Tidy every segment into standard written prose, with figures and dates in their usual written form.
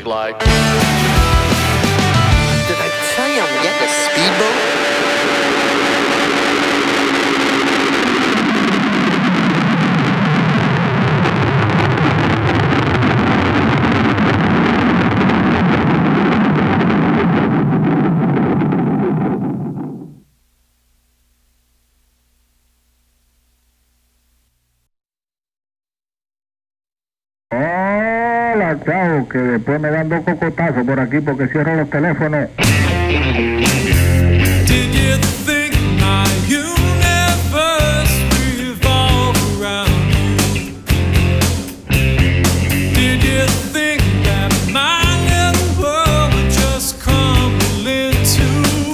like. Did I tell you I'm getting a speedboat? Hola, chao, que después me dan dos cocotazos por aquí porque cierro los teléfonos. Did you think my universe revolved around you? Did you think that my little world would just crumble into?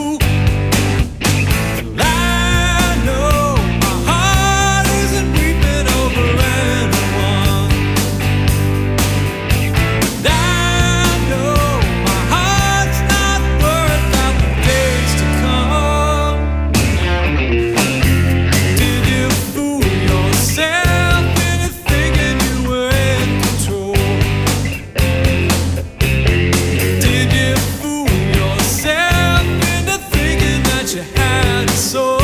I know my heart isn't weeping over anyone. I know my heart's not worth out the days to come. Did you fool yourself into thinking you were in control? Did you fool yourself into thinking that you had a soul?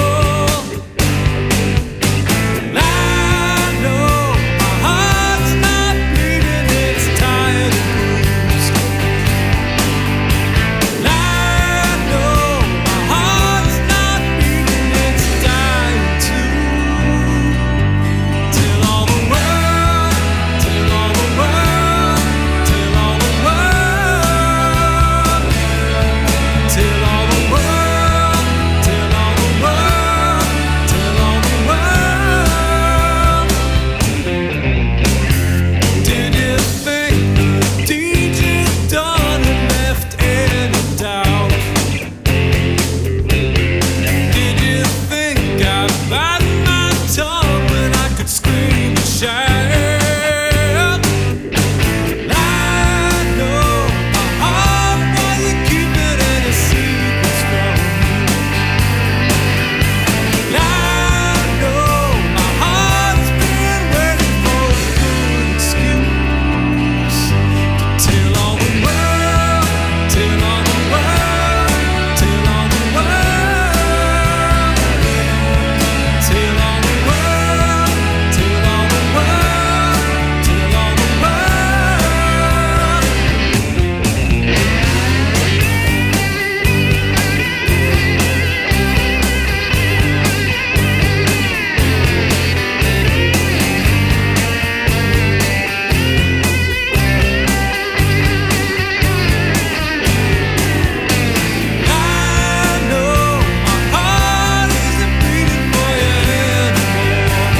I know my heart's not bleeding, it's tired and bruised. I know my heart's not beating, it's dying too. Till all the world, till all the world, till all the world, till all the world, till all the world, till all the world. Did you think the deed you'd done had left any doubt? Did you think I bite my tongue when I could scream and shout? I know my heart wasn't keeping any secrets from me. I know my heart's been waiting for a good excuse. Till all the world, till all the world, till all the world, till all the world, till all the world, till all the world. I know my heart isn't beating for you anymore.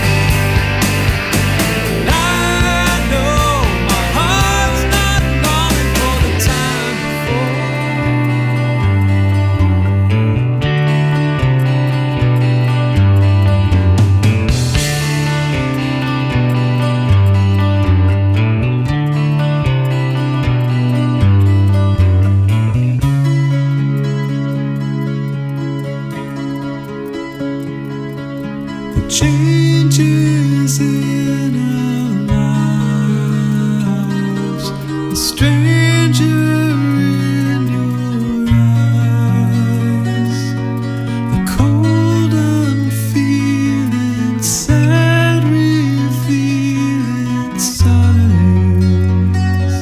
I know my heart's not longing for the time the changes in our lives, the stranger in your eyes, the cold unfeeling, sad revealing signs,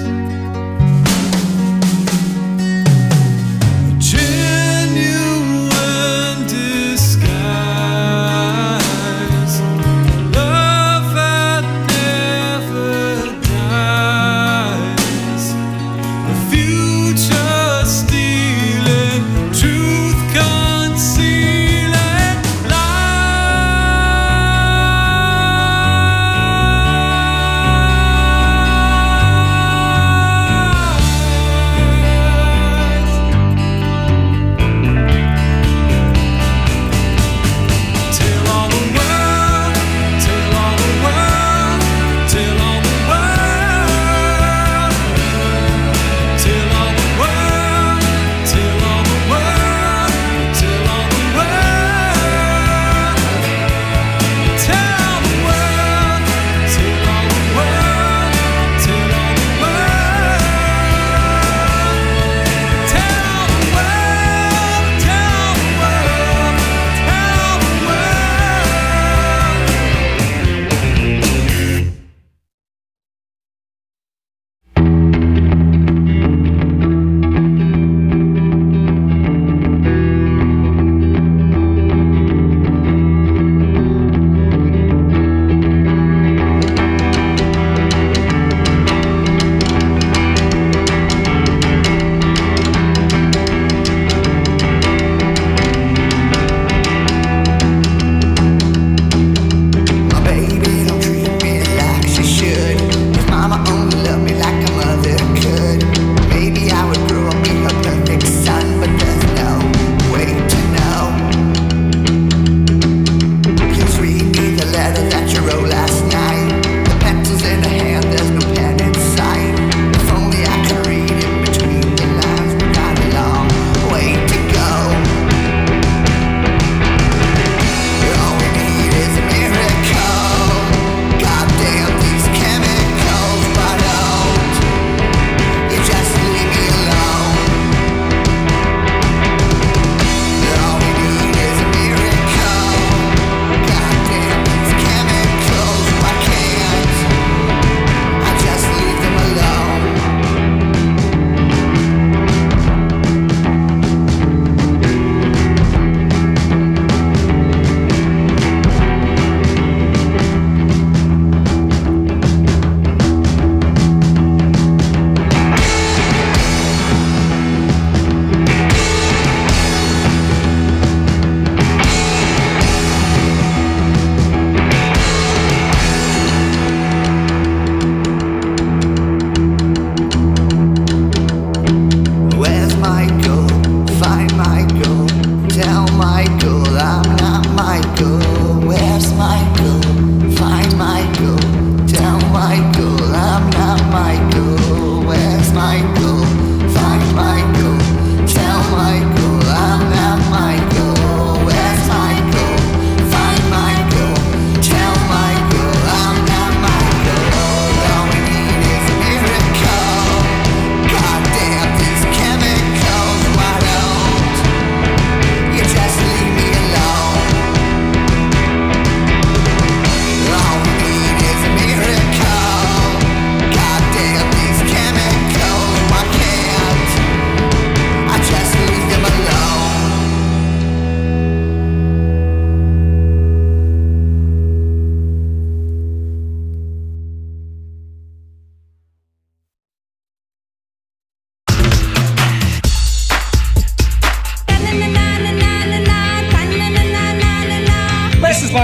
a genuine disguise, love that never dies.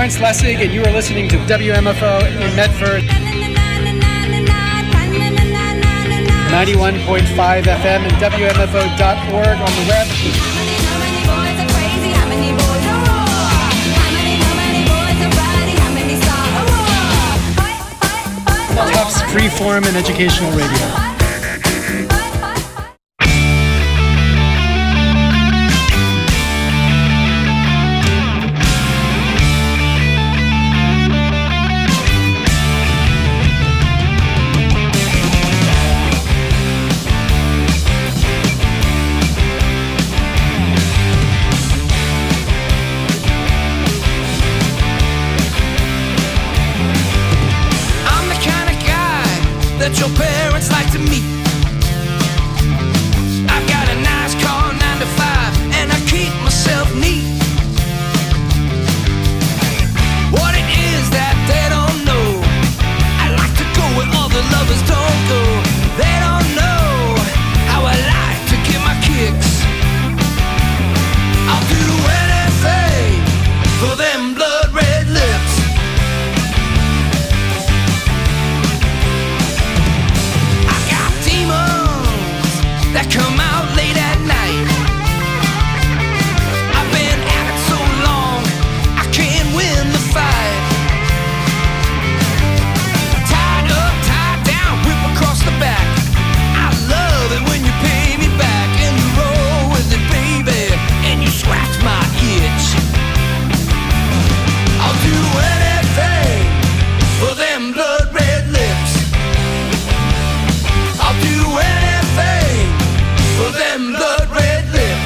Lawrence Lessig, and you are listening to WMFO in Medford, 91.5 FM and WMFO.org on the web. Tufts Freeform and Educational Radio. That your parents like to meet. I've got a nice car, 9 to 5, and I keep myself neat. What it is that they don't know, I like to go where other lovers don't go. They don't know how I like to get my kicks. I'll do anything for them blood red lips. That come out late at night. I've been at it so long, I can't win the fight. Tied up, tied down, whip across the back. I love it when you pay me back and you roll with it, baby, and you scratch my itch. I'll do anything for them blood red lips. I'll do anything for them blood red lips.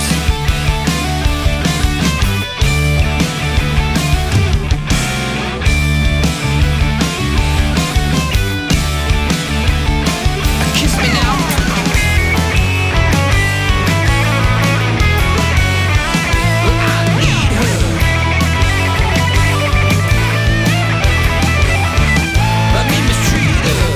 Kiss me now. I need her. Let me mistreat her.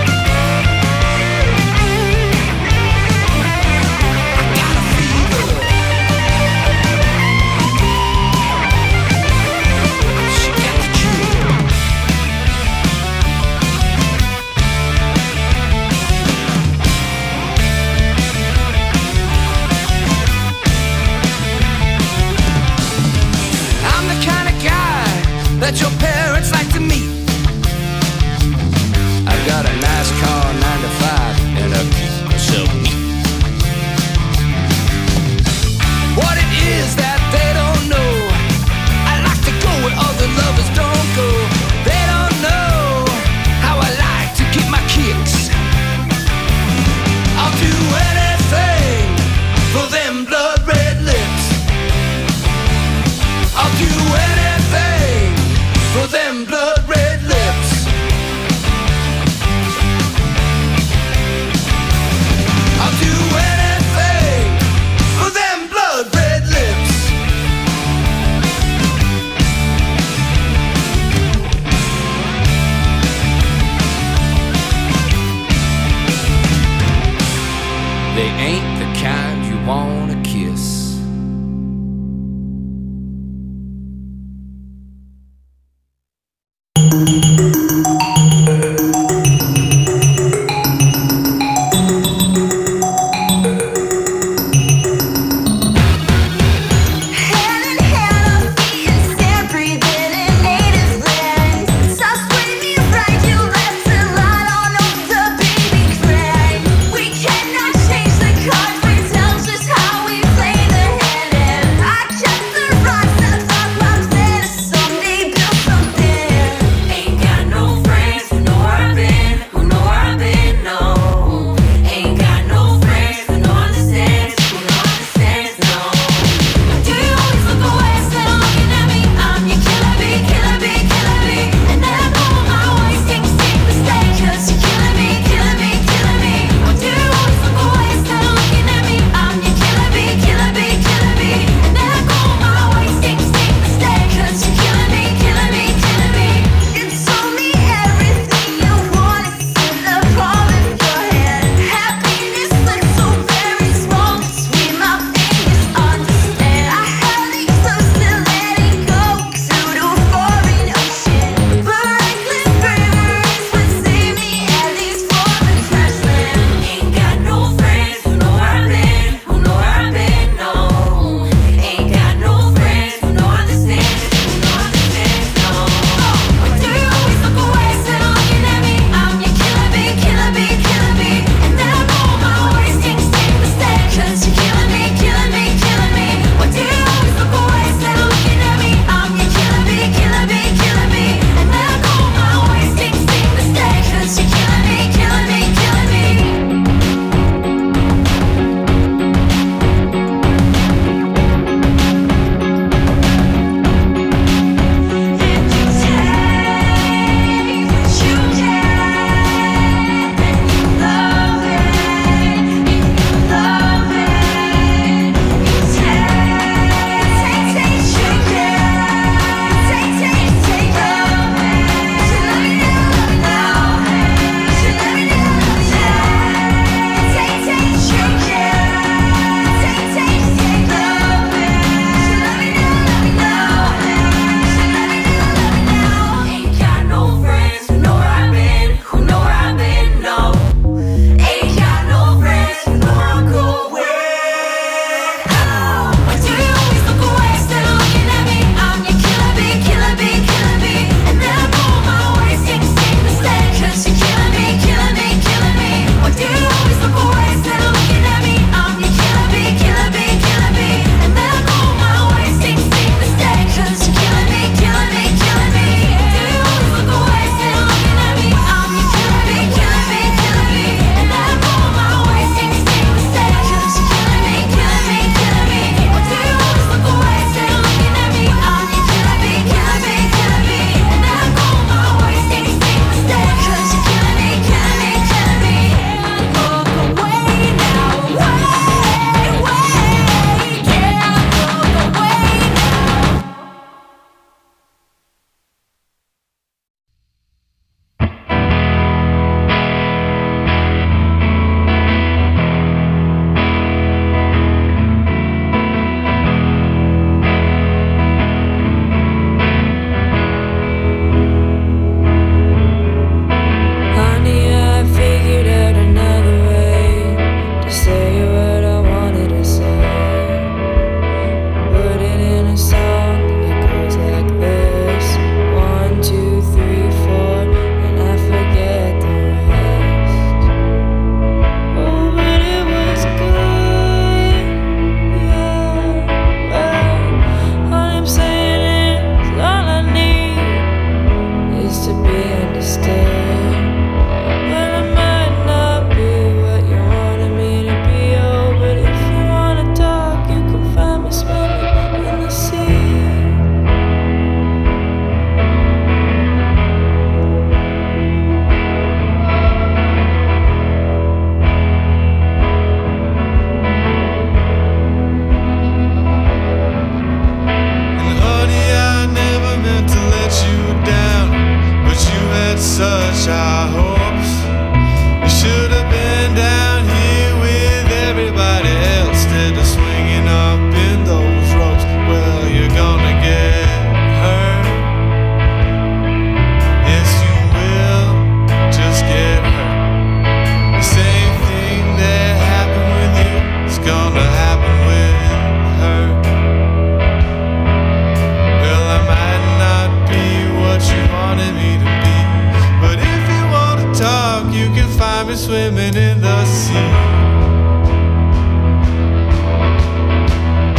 That your parents like to meet. I've got a nice car, 9 to 5, and I keep myself neat. What it is that they don't know, I like to go where other lovers don't go. They don't know how I like to get my kicks. I'll do anything for them blood red lips. I'll do anything for them blood red lips. I'll do anything for them blood red lips. They ain't the kind you wanna kiss. We cannot change the cards, we tell just how we play them. everybody else instead of swinging up in those ropes. Well, you're gonna get hurt. Yes, you will just get hurt. The same thing that happened with you is gonna happen with her. Well, I might not be what you wanted me to be, but if you want to talk, you can find me swimming in the sea.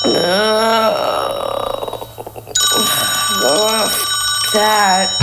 That.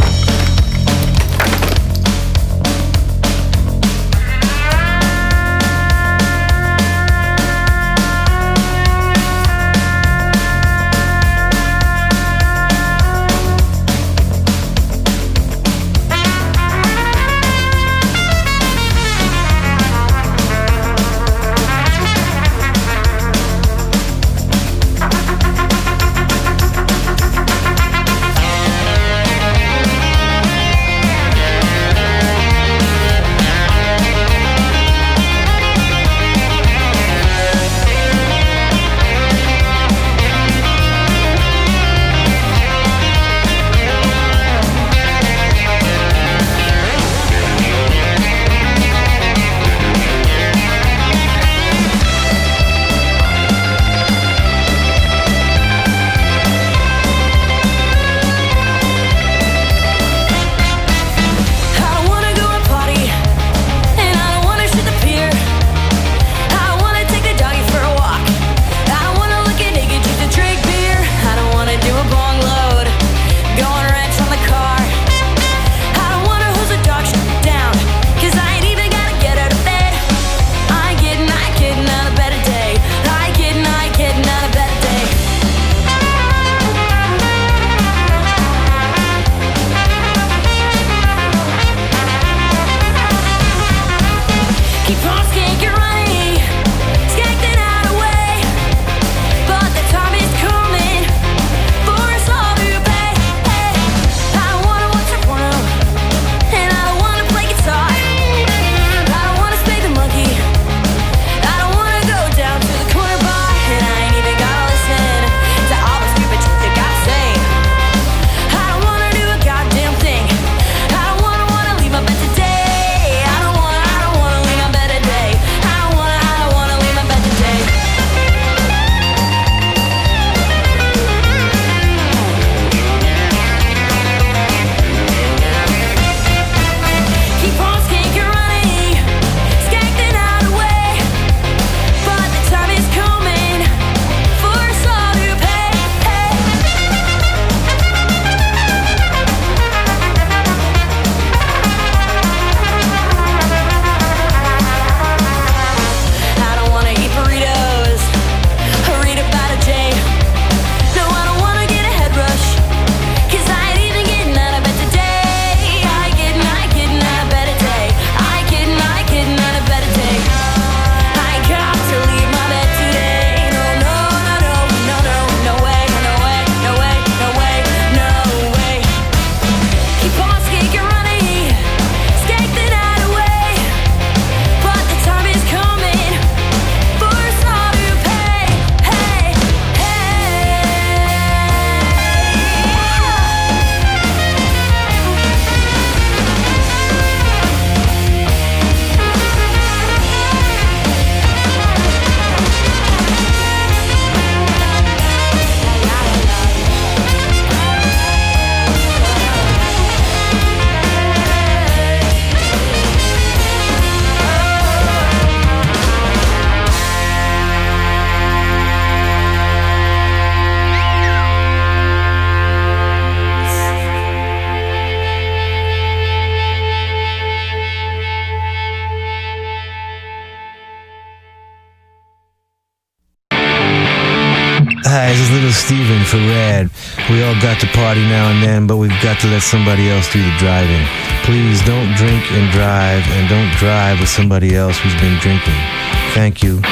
Hi, this is Little Steven for Rad. We all got to party now and then, but we've got to let somebody else do the driving. Please don't drink and drive, and don't drive with somebody else who's been drinking. Thank you.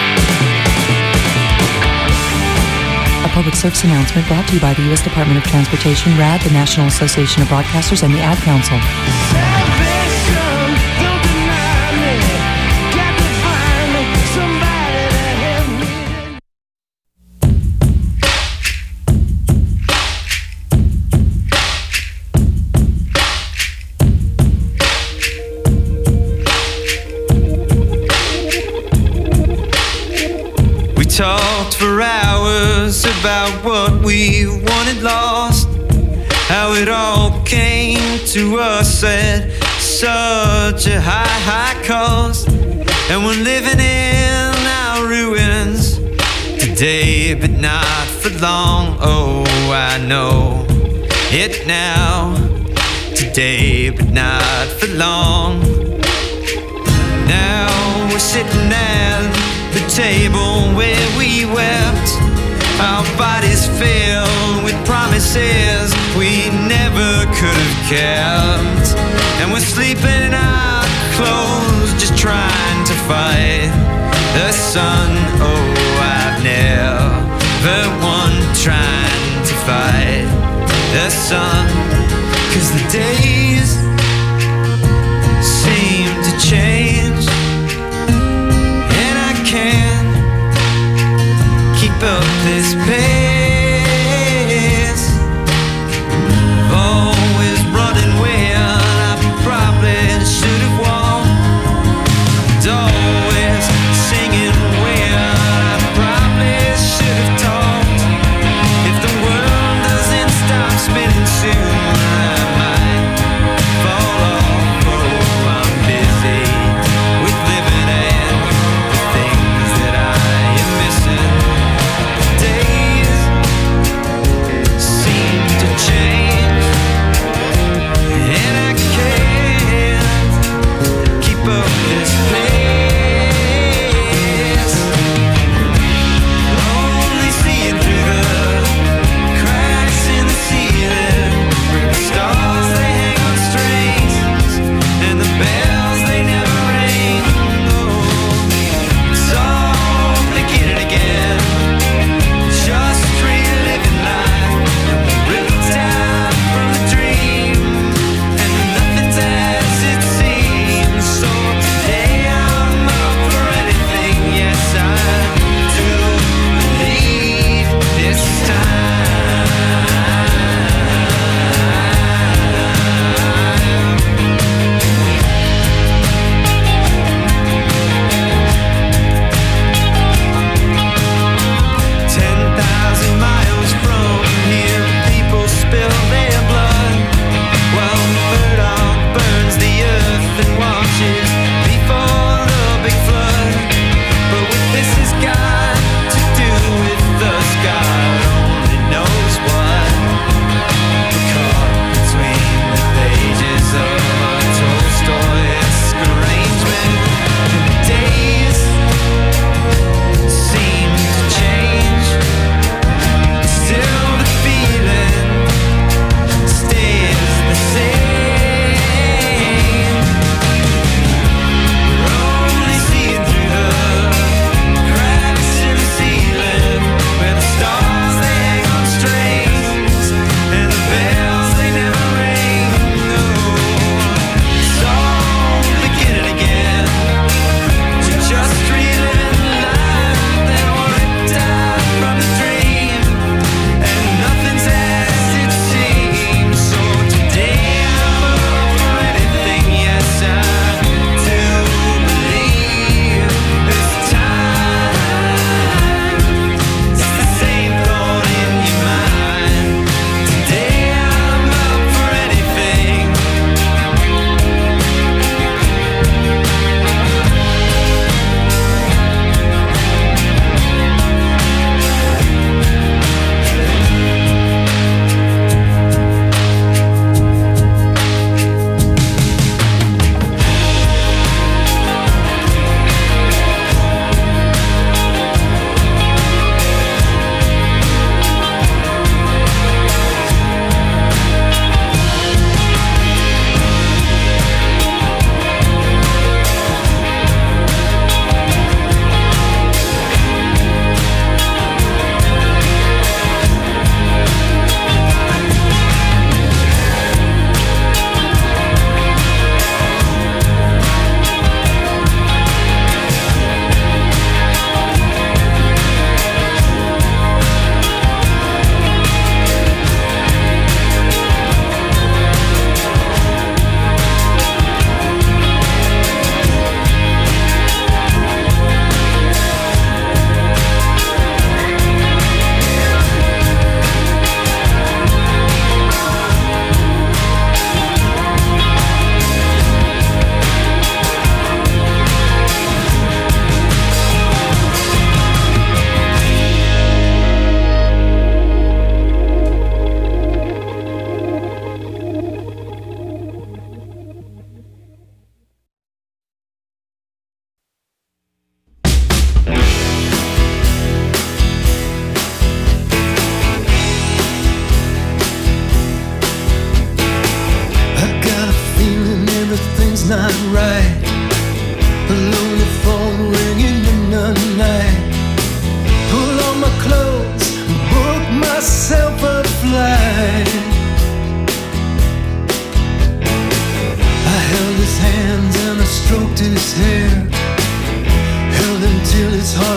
A public service announcement brought to you by the U.S. Department of Transportation, RAD, the National Association of Broadcasters, and the Ad Council. Talked for hours about what we wanted lost, how it all came to us at such a high cost, and we're living in our ruins today. today, but not for long. Oh, I know it now. Today, but not for long. Now we're sitting at the table where we wept. Our bodies filled with promises we never could have kept. And we're sleeping in our clothes, just trying to fight the sun. Oh, I've never won trying to fight the sun. 'Cause the days seem to change, and I can't keep up this pace. Always running when I probably should have walked. Always singing when I probably should have talked. If the world doesn't stop spinning soon,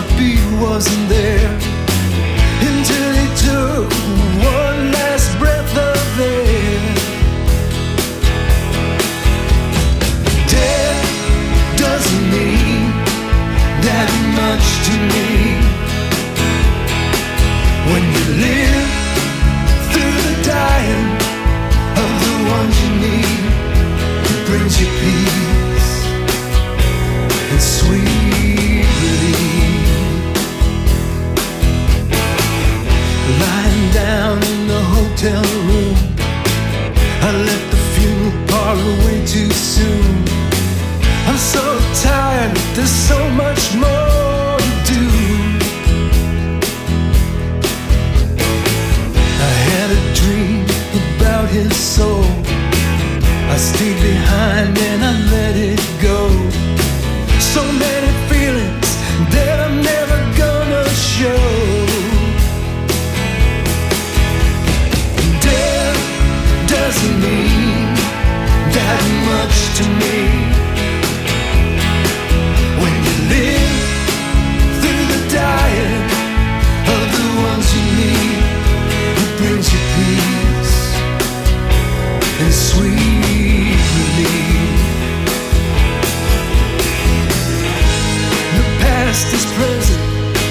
heartbeat wasn't there until he took one last breath of air. Death doesn't mean that much to me. When you live through the dying of the ones you need, it brings you peace and sweet relief. Lying down in the hotel room, I left the funeral parlor way too soon. I'm so tired, there's so much more to do. I had a dream about his soul. I stayed behind and I let it go. So many feelings that I'm never gonna show. Death doesn't mean that much to me. When you live through the dying of the ones you need, it brings you peace and sweet relief. The past is present,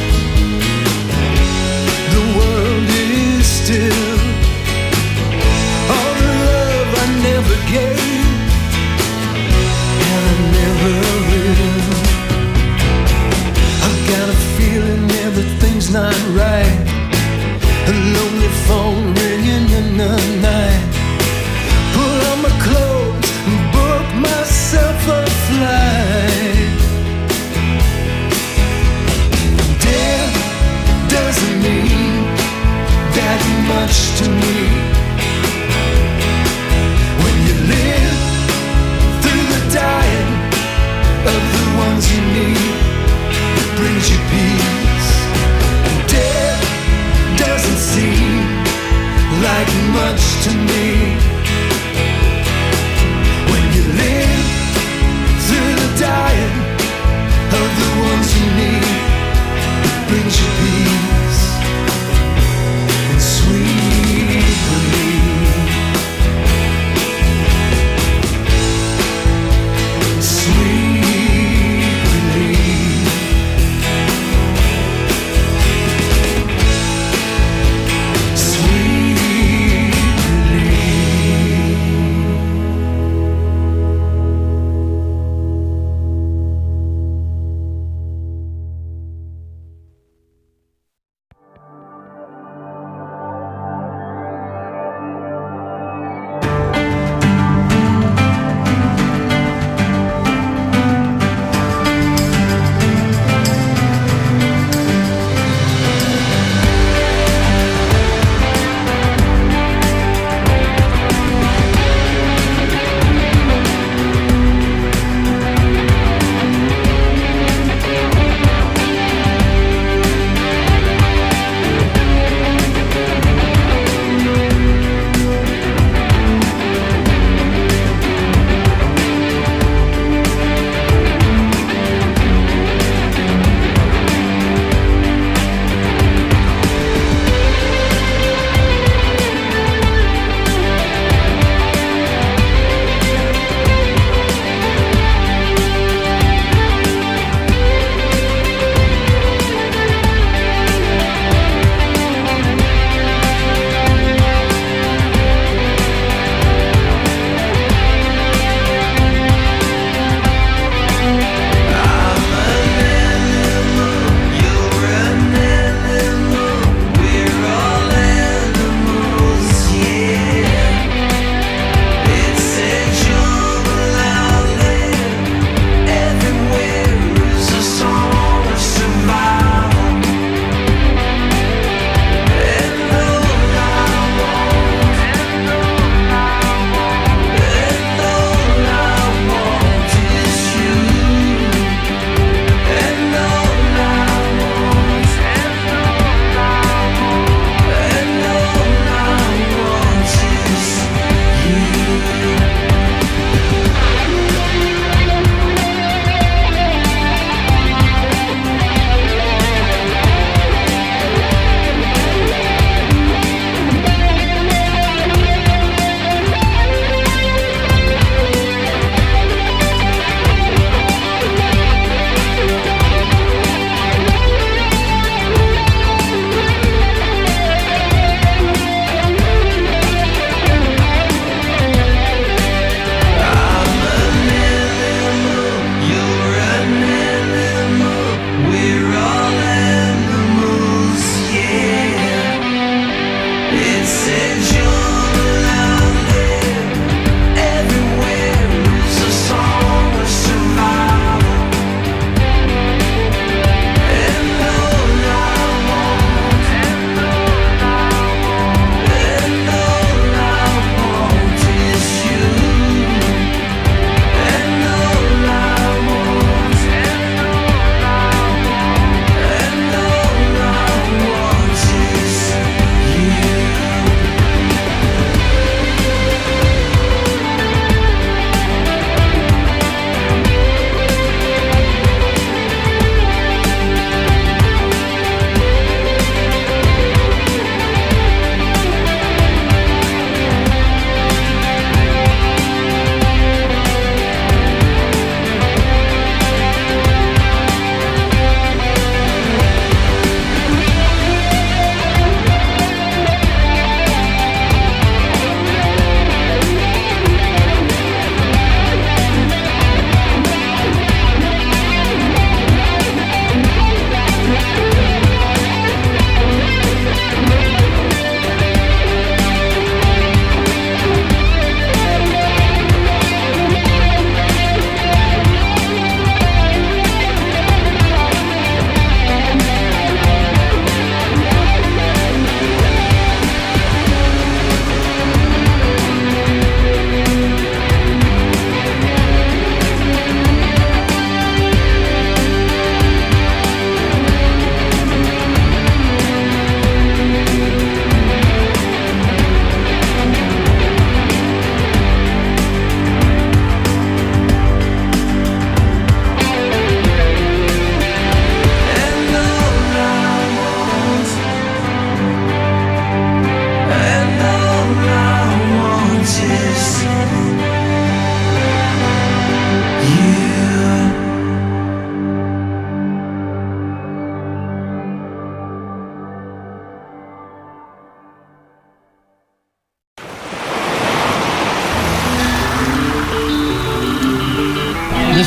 the world is still. All the love I never gave, and I never will. I've got a feeling everything's not right. A lonely phone ringing in the night. Pull on my clothes and book myself a flight.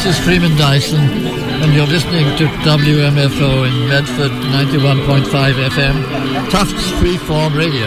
This is Freeman Dyson, and you're listening to WMFO in Medford 91.5 FM, Tufts Freeform Radio.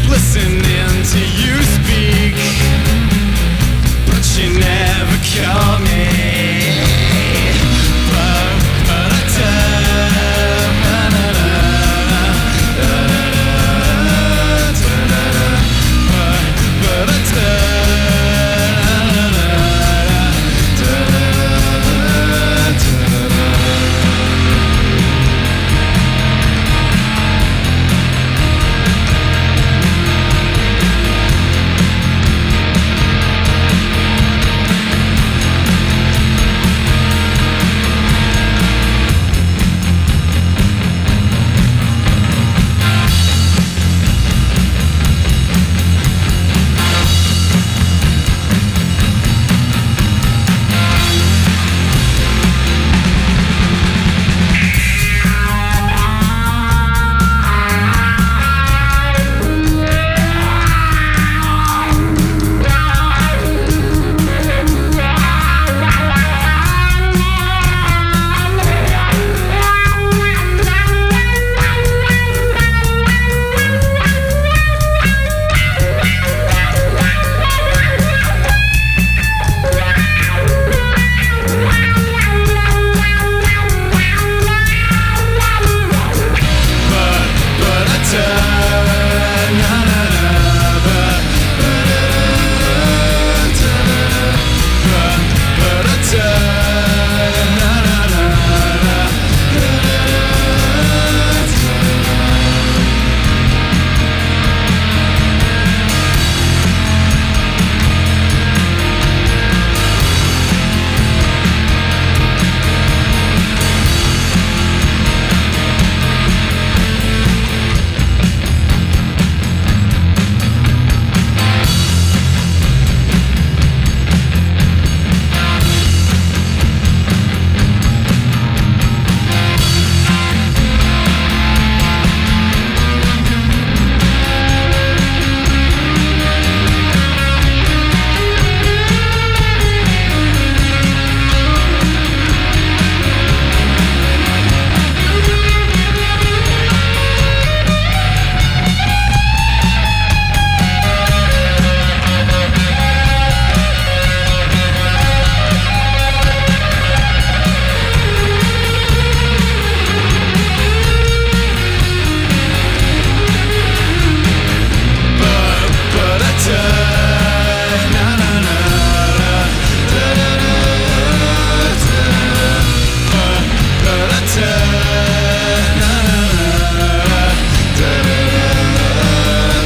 listening to you speak, but you never call me.